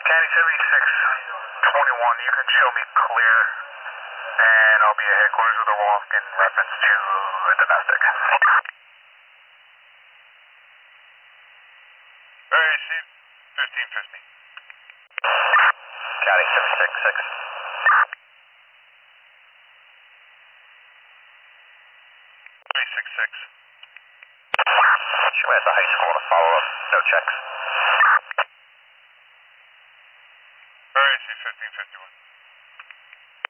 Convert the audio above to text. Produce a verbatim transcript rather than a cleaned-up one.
County seventy-six twenty-one, you can show me clear, and I'll be at headquarters with a walk in reference to a domestic. Very cheap, fifteen fifty. County seventy-six six. seventy-six six. She went at the high school to follow up, no checks. Very cheap, fifteen fifty-one.